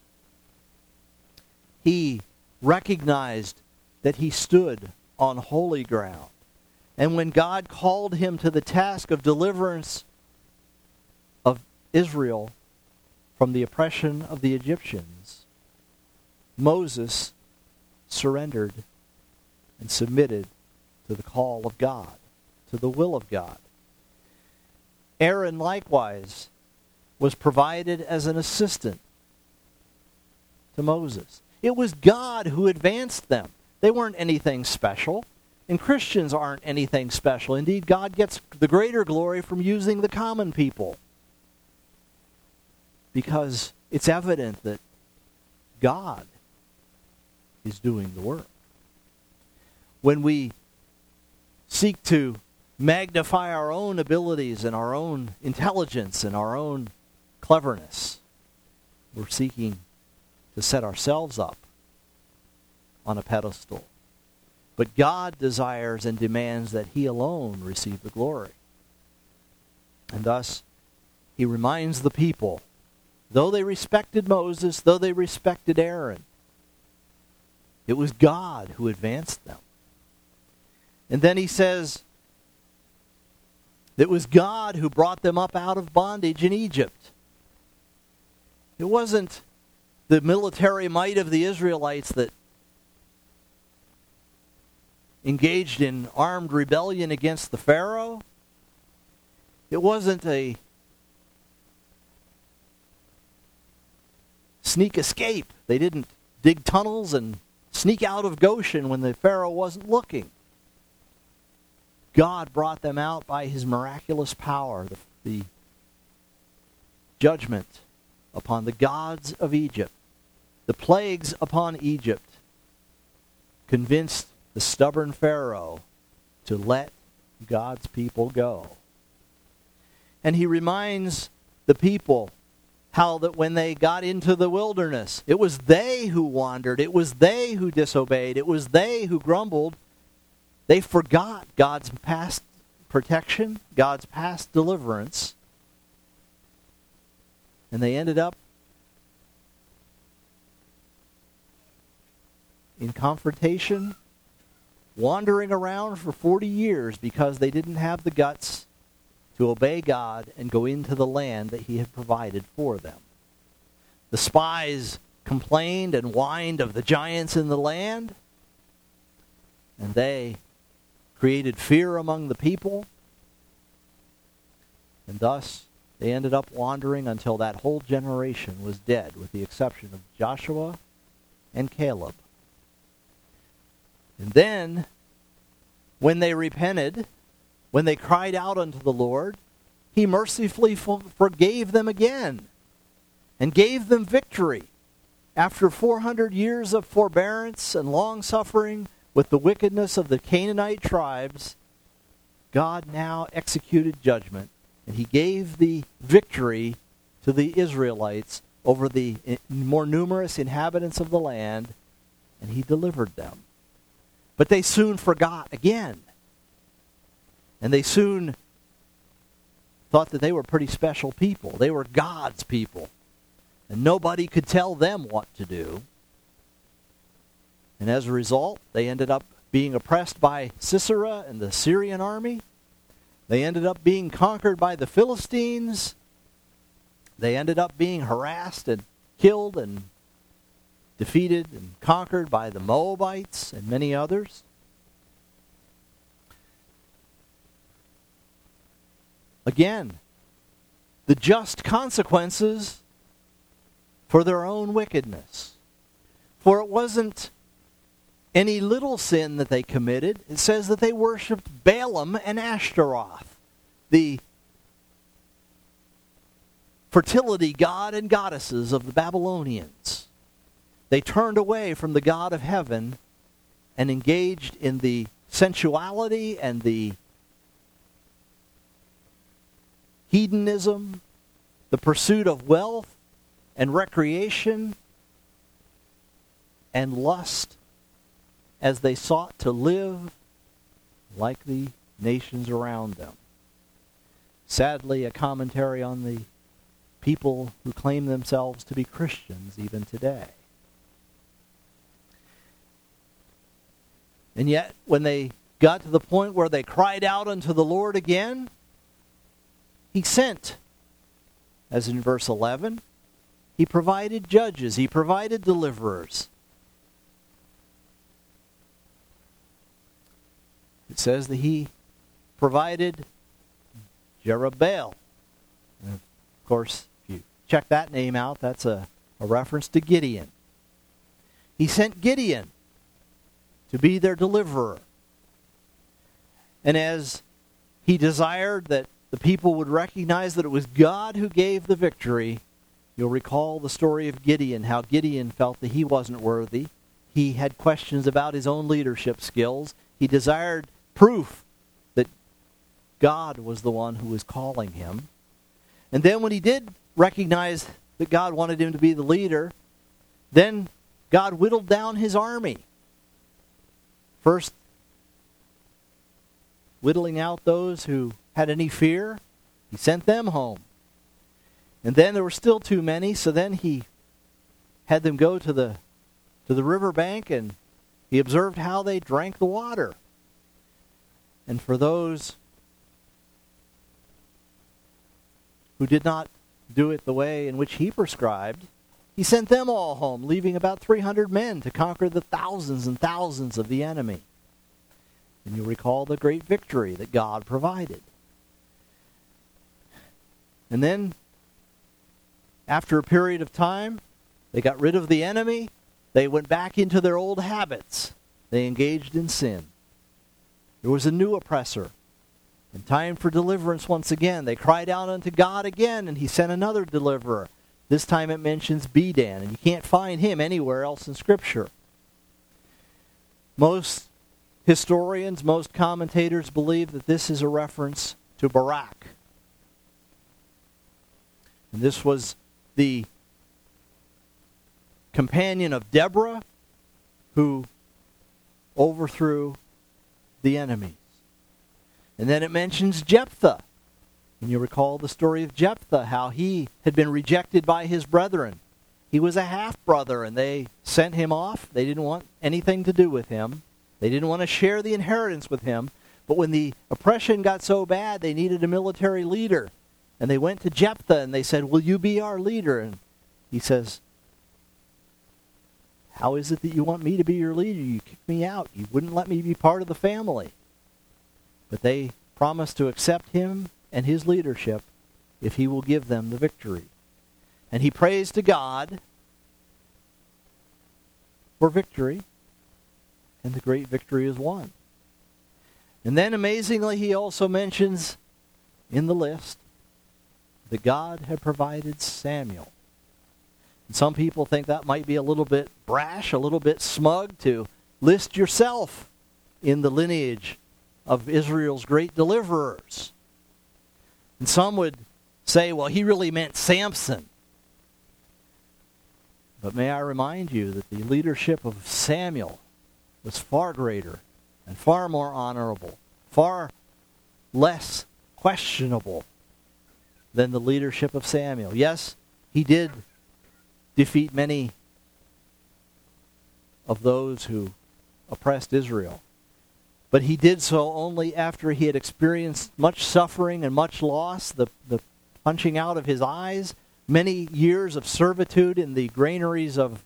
He recognized that he stood on holy ground. And when God called him to the task of deliverance of Israel from the oppression of the Egyptians, Moses surrendered and submitted to the call of God, to the will of God. Aaron likewise was provided as an assistant to Moses. It was God who advanced them. They weren't anything special, and Christians aren't anything special. Indeed, God gets the greater glory from using the common people, because it's evident that God is doing the work. When we seek to magnify our own abilities and our own intelligence and our own cleverness, we're seeking to set ourselves up on a pedestal. But God desires and demands that he alone receive the glory. And thus, he reminds the people, though they respected Moses, though they respected Aaron, it was God who advanced them. And then he says, it was God who brought them up out of bondage in Egypt. It wasn't the military might of the Israelites that engaged in armed rebellion against the Pharaoh. It wasn't a sneak escape. They didn't dig tunnels and sneak out of Goshen when the Pharaoh wasn't looking. God brought them out by his miraculous power. The judgment upon the gods of Egypt. The plagues upon Egypt convinced the stubborn Pharaoh to let God's people go. And he reminds the people how that when they got into the wilderness, it was they who wandered, it was they who disobeyed, it was they who grumbled. They forgot God's past protection, God's past deliverance, and they ended up in confrontation, wandering around for 40 years because they didn't have the guts to obey God and go into the land that he had provided for them. The spies complained and whined of the giants in the land, and they created fear among the people, and thus they ended up wandering until that whole generation was dead, with the exception of Joshua and Caleb. And then, when they repented, when they cried out unto the Lord, he mercifully forgave them again and gave them victory. After 400 years of forbearance and long-suffering with the wickedness of the Canaanite tribes, God now executed judgment, and he gave the victory to the Israelites over the more numerous inhabitants of the land, and he delivered them. But they soon forgot again. And they soon thought that they were pretty special people. They were God's people. And nobody could tell them what to do. And as a result, they ended up being oppressed by Sisera and the Syrian army. They ended up being conquered by the Philistines. They ended up being harassed and killed and defeated and conquered by the Moabites and many others. Again, the just consequences for their own wickedness. For it wasn't any little sin that they committed. It says that they worshipped Balaam and Ashtaroth, the fertility god and goddesses of the Babylonians. They turned away from the God of heaven and engaged in the sensuality and the hedonism, the pursuit of wealth and recreation and lust as they sought to live like the nations around them. Sadly, a commentary on the people who claim themselves to be Christians even today. And yet, when they got to the point where they cried out unto the Lord again, he sent, as in verse 11, he provided judges, he provided deliverers. It says that he provided Jerubbaal. And of course, if you check that name out, that's a reference to Gideon. He sent Gideon to be their deliverer. And as he desired that the people would recognize that it was God who gave the victory, you'll recall the story of Gideon, how Gideon felt that he wasn't worthy. He had questions about his own leadership skills. He desired proof that God was the one who was calling him. And then when he did recognize that God wanted him to be the leader, then God whittled down his army. First, whittling out those who had any fear, he sent them home. And then there were still too many, so then he had them go to the riverbank, and he observed how they drank the water. And for those who did not do it the way in which he prescribed, he sent them all home, leaving about 300 men to conquer the thousands and thousands of the enemy. And you'll recall the great victory that God provided. And then, after a period of time, they got rid of the enemy. They went back into their old habits. They engaged in sin. There was a new oppressor. And time for deliverance once again. They cried out unto God again, and he sent another deliverer. This time it mentions Bedan, and you can't find him anywhere else in Scripture. Most historians, most commentators believe that this is a reference to Barak. And this was the companion of Deborah who overthrew the enemies. And then it mentions Jephthah. And you recall the story of Jephthah, how he had been rejected by his brethren. He was a half-brother, and they sent him off. They didn't want anything to do with him. They didn't want to share the inheritance with him. But when the oppression got so bad, they needed a military leader. And they went to Jephthah, and they said, "Will you be our leader?" And he says, "How is it that you want me to be your leader? You kicked me out. You wouldn't let me be part of the family." But they promised to accept him and his leadership if he will give them the victory. And he prays to God for victory, and the great victory is won. And then amazingly, he also mentions in the list that God had provided Samuel. And some people think that might be a little bit brash, a little bit smug to list yourself in the lineage of Israel's great deliverers. And some would say, well, he really meant Samson. But may I remind you that the leadership of Samuel was far greater and far more honorable, far less questionable than the leadership of Samuel. Yes, he did defeat many of those who oppressed Israel. But he did so only after he had experienced much suffering and much loss, the punching out of his eyes, many years of servitude in the granaries of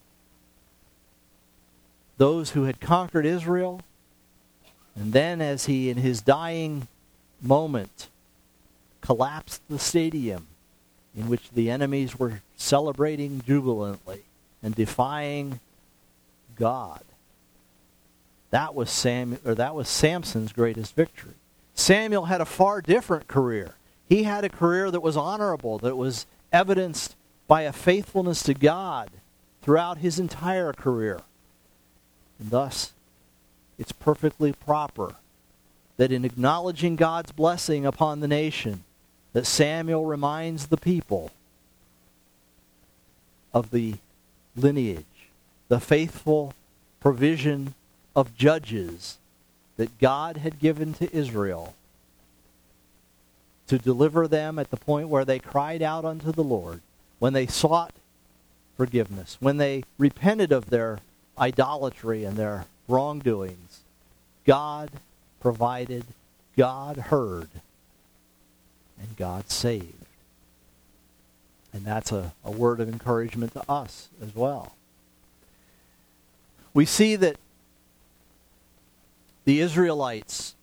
those who had conquered Israel. And then as he, in his dying moment, collapsed the stadium in which the enemies were celebrating jubilantly and defying God. That was Samson's greatest victory. Samuel had a far different career. He had a career that was honorable, that was evidenced by a faithfulness to God throughout his entire career. And thus, it's perfectly proper that in acknowledging God's blessing upon the nation, that Samuel reminds the people of the lineage, the faithful provision of judges that God had given to Israel to deliver them at the point where they cried out unto the Lord, when they sought forgiveness, when they repented of their idolatry and their wrongdoings. God provided, God heard, and God saved. And that's a word of encouragement to us as well. We see that the Israelites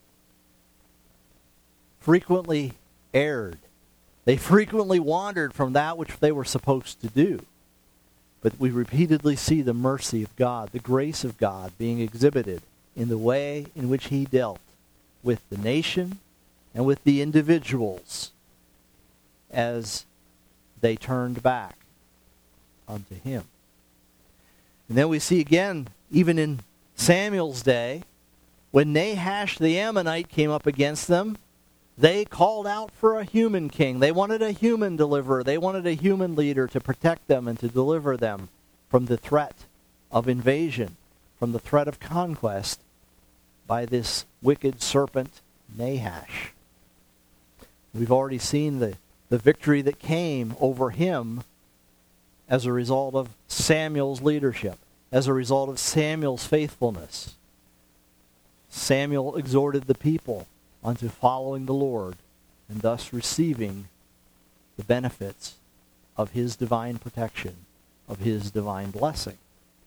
frequently erred. They frequently wandered from that which they were supposed to do. But we repeatedly see the mercy of God, the grace of God being exhibited in the way in which he dealt with the nation and with the individuals as they turned back unto him. And then we see again, even in Samuel's day, when Nahash the Ammonite came up against them, they called out for a human king. They wanted a human deliverer. They wanted a human leader to protect them and to deliver them from the threat of invasion, from the threat of conquest by this wicked serpent Nahash. We've already seen the victory that came over him as a result of Samuel's leadership, as a result of Samuel's faithfulness. Samuel exhorted the people unto following the Lord and thus receiving the benefits of his divine protection, of his divine blessing.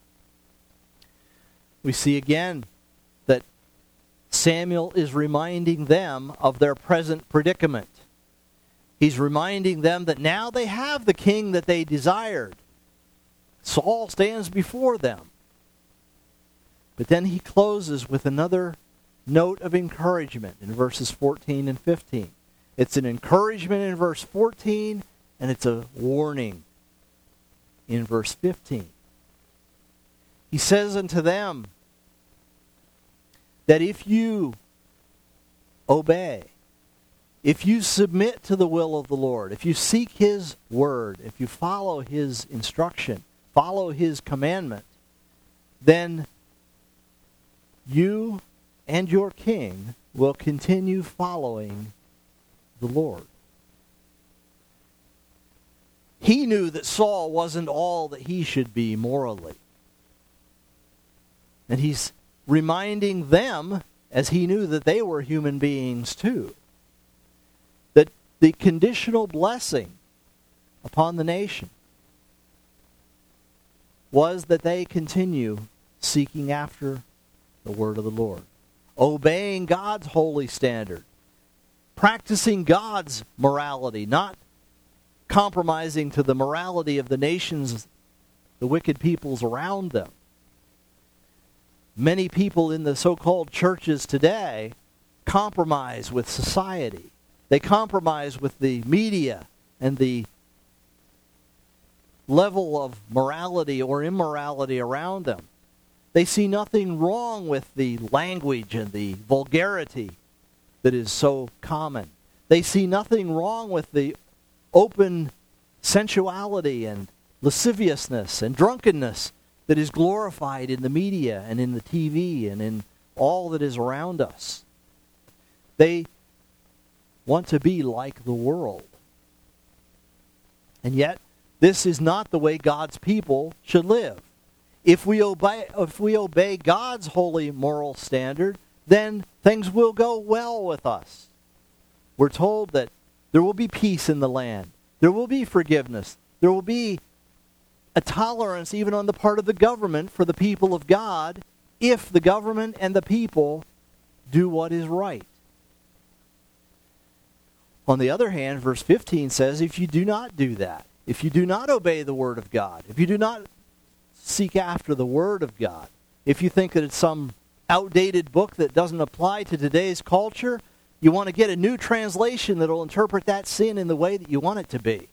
We see again that Samuel is reminding them of their present predicament. He's reminding them that now they have the king that they desired. Saul stands before them. But then he closes with another note of encouragement in verses 14 and 15. It's an encouragement in verse 14, and it's a warning in verse 15. He says unto them that if you obey, if you submit to the will of the Lord, if you seek His word, if you follow His instruction, follow His commandment, then you and your king will continue following the Lord. He knew that Saul wasn't all that he should be morally. And he's reminding them, as he knew that they were human beings too, that the conditional blessing upon the nation was that they continue seeking after the word of the Lord, obeying God's holy standard, practicing God's morality, not compromising to the morality of the nations, the wicked peoples around them. Many people in the so-called churches today compromise with society. They compromise with the media and the level of morality or immorality around them. They see nothing wrong with the language and the vulgarity that is so common. They see nothing wrong with the open sensuality and lasciviousness and drunkenness that is glorified in the media and in the TV and in all that is around us. They want to be like the world. And yet, this is not the way God's people should live. If we obey God's holy moral standard, then things will go well with us. We're told that there will be peace in the land. There will be forgiveness. There will be a tolerance even on the part of the government for the people of God if the government and the people do what is right. On the other hand, verse 15 says, if you do not do that, if you do not obey the word of God, if you do not seek after the word of God, if you think that it's some outdated book that doesn't apply to today's culture, you want to get a new translation that will interpret that sin in the way that you want it to be.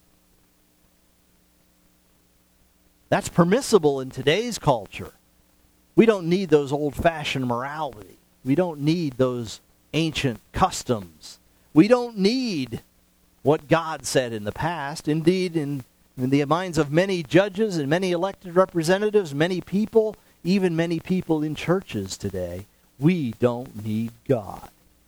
That's permissible in today's culture. We don't need those old-fashioned morality. We don't need those ancient customs. We don't need what God said in the past. Indeed, in the minds of many judges and many elected representatives, many people, even many people in churches today, we don't need God.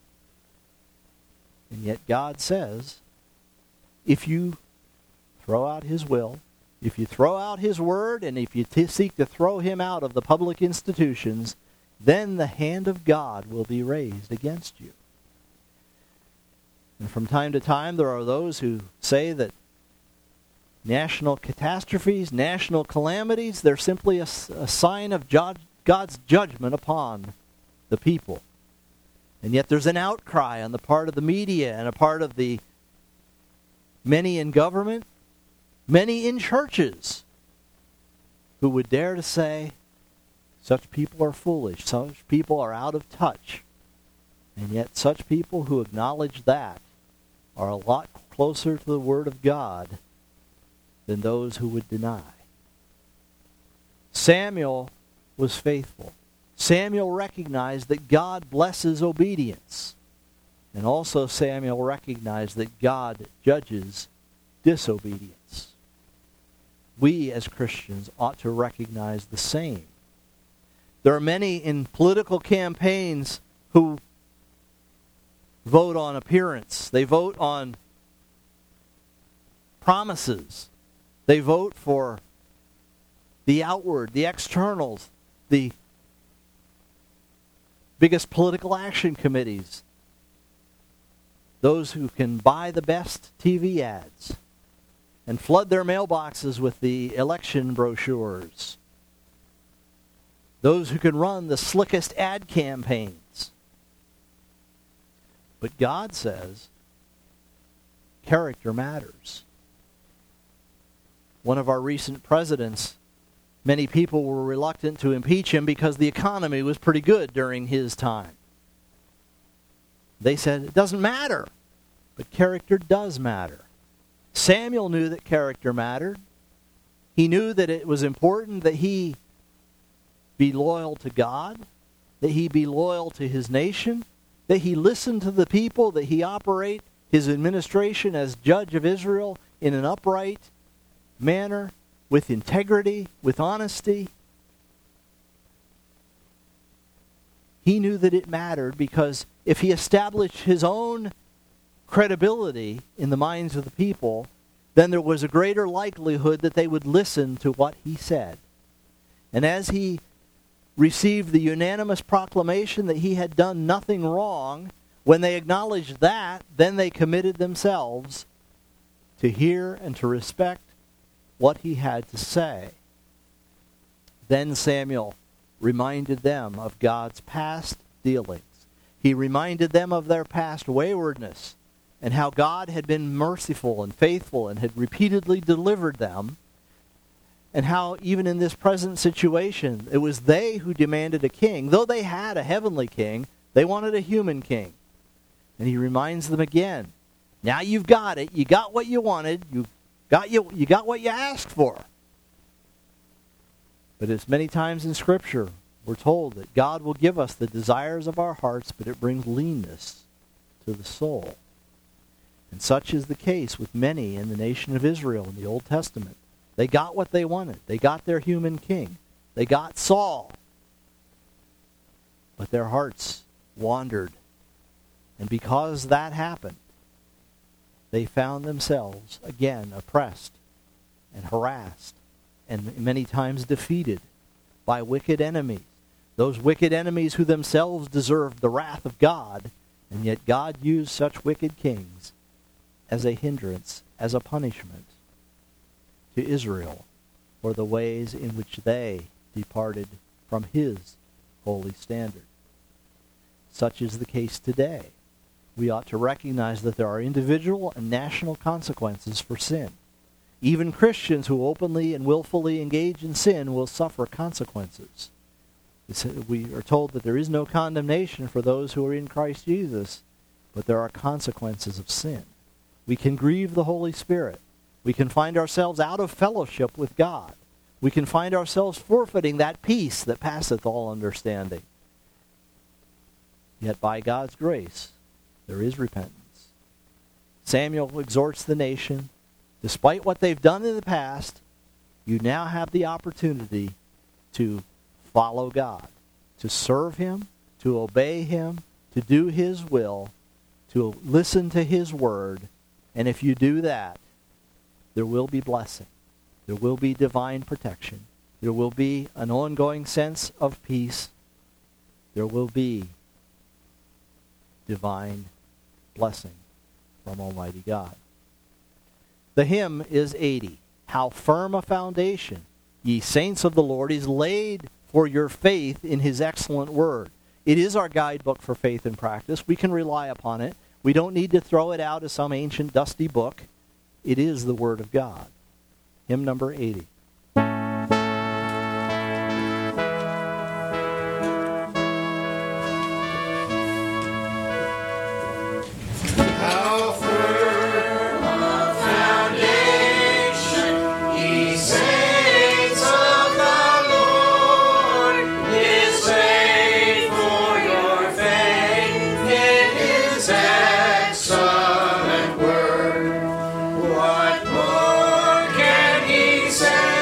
And yet God says, if you throw out His will, if you throw out His word, and if you seek to throw Him out of the public institutions, then the hand of God will be raised against you. And from time to time, there are those who say that national catastrophes, national calamities, they're simply a sign of God's judgment upon the people. And yet there's an outcry on the part of the media and a part of the many in government, many in churches, who would dare to say, such people are foolish, such people are out of touch. And yet such people who acknowledge that are a lot closer to the Word of God than those who would deny. Samuel was faithful. Samuel recognized that God blesses obedience. And also Samuel recognized that God judges disobedience. We as Christians ought to recognize the same. There are many in political campaigns who vote on appearance. They vote on promises. They vote for the outward, the externals, the biggest political action committees, those who can buy the best TV ads and flood their mailboxes with the election brochures, those who can run the slickest ad campaigns. But God says character matters. One of our recent presidents, many people were reluctant to impeach him because the economy was pretty good during his time. They said, it doesn't matter. But character does matter. Samuel knew that character mattered. He knew that it was important that he be loyal to God, that he be loyal to his nation, that he listen to the people, that he operate his administration as judge of Israel in an upright manner, with integrity, with honesty. He knew that it mattered because if he established his own credibility in the minds of the people, then there was a greater likelihood that they would listen to what he said. And as he received the unanimous proclamation that he had done nothing wrong, when they acknowledged that, then they committed themselves to hear and to respect what he had to say. Then Samuel reminded them of God's past dealings. He reminded them of their past waywardness and how God had been merciful and faithful and had repeatedly delivered them, and how even in this present situation, it was they who demanded a king. Though they had a heavenly king, they wanted a human king. And he reminds them again, now you've got it. You got what you wanted. You got what you asked for. But as many times in Scripture, we're told that God will give us the desires of our hearts, but it brings leanness to the soul. And such is the case with many in the nation of Israel in the Old Testament. They got what they wanted. They got their human king. They got Saul. But their hearts wandered. And because that happened, they found themselves again oppressed and harassed and many times defeated by wicked enemies. Those wicked enemies who themselves deserved the wrath of God, and yet God used such wicked kings as a hindrance, as a punishment to Israel for the ways in which they departed from his holy standard. Such is the case today. We ought to recognize that there are individual and national consequences for sin. Even Christians who openly and willfully engage in sin will suffer consequences. We are told that there is no condemnation for those who are in Christ Jesus, but there are consequences of sin. We can grieve the Holy Spirit. We can find ourselves out of fellowship with God. We can find ourselves forfeiting that peace that passeth all understanding. Yet by God's grace, there is repentance. Samuel exhorts the nation, despite what they've done in the past, you now have the opportunity to follow God, to serve him, to obey him, to do his will, to listen to his word. And if you do that, there will be blessing. There will be divine protection. There will be an ongoing sense of peace. There will be divine blessing from Almighty God. The hymn is 80. How firm a foundation, ye saints of the Lord, is laid for your faith in his excellent word. It is our guidebook for faith and practice. We can rely upon it. We don't need to throw it out as some ancient dusty book. It is the Word of God. Hymn number 80. What more can he say?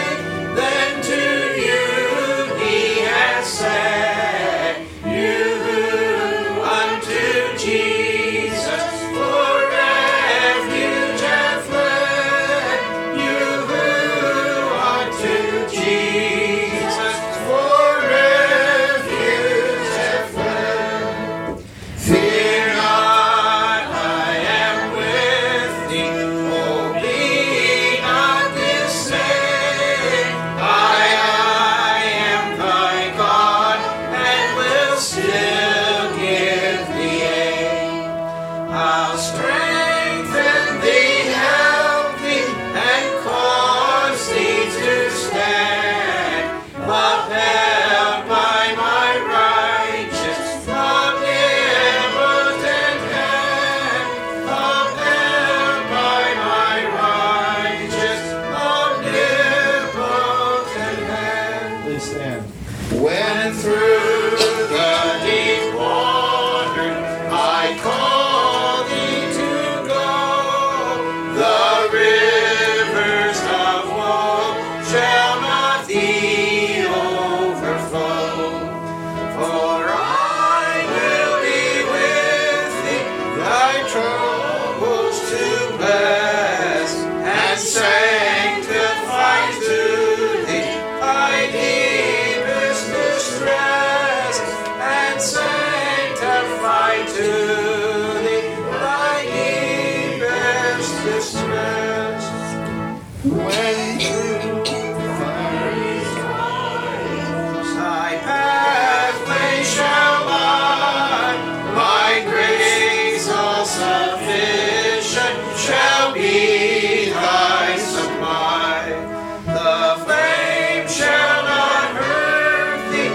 sin. When through the deep water I call thee to go, the rivers of woe shall not thee overflow. For I will be with thee, thy troubles to bless, and sanctify to thee thy deepest distress, and sanctify to thee thy deepest distress. When through fiery trials thy pathway shall lie, my grace all sufficient shall be thy supply. The flame shall not hurt thee,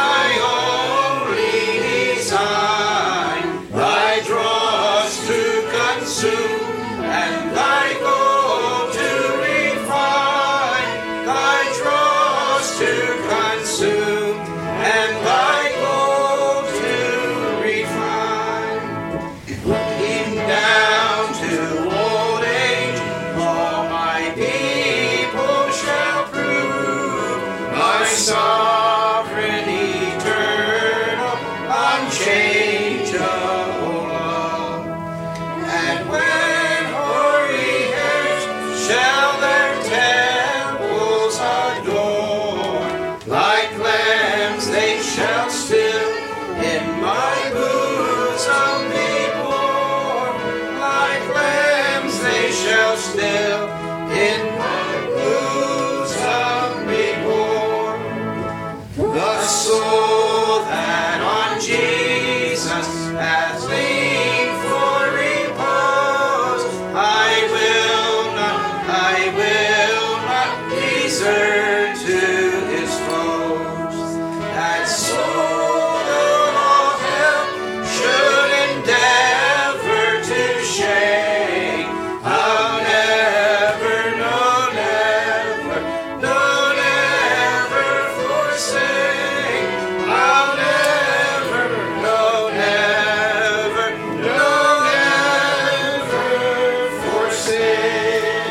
I only design thy dross to consume, and thy gold to refine, thy dross to consume, and thy gold to refine. Looking down to old age, all my people shall prove my sovereign, eternal, unchangeable love. And when hoary hairs shall their temples adorn, like lambs they shall still in my bosom be born, like lambs they shall still in my bosom be born. The soul that on Jesus has leaned for repose, I will not desert to his foes. That soul of all hell should endeavor to shake, I'll never, no never, no never forsake. I'll never, no never, no never forsake.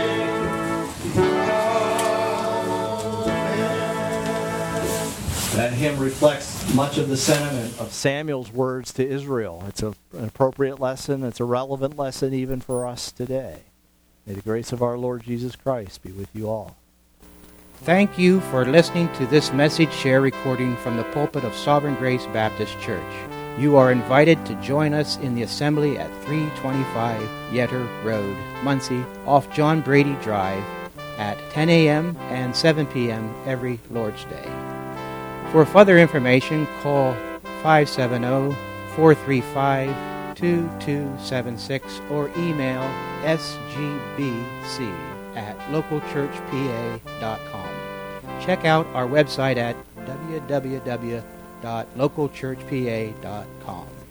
That hymn reflects much of the sentiment of Samuel's words to Israel. It's an appropriate lesson. It's a relevant lesson even for us today. May the grace of our Lord Jesus Christ be with you all. Thank you for listening to this message share recording from the pulpit of Sovereign Grace Baptist Church. You are invited to join us in the assembly at 325 Yetter Road, Muncie, off John Brady Drive at 10 a.m. and 7 p.m. every Lord's Day. For further information, call 570-435-2276 or email sgbc@localchurchpa.com. Check out our website at www.localchurchpa.com.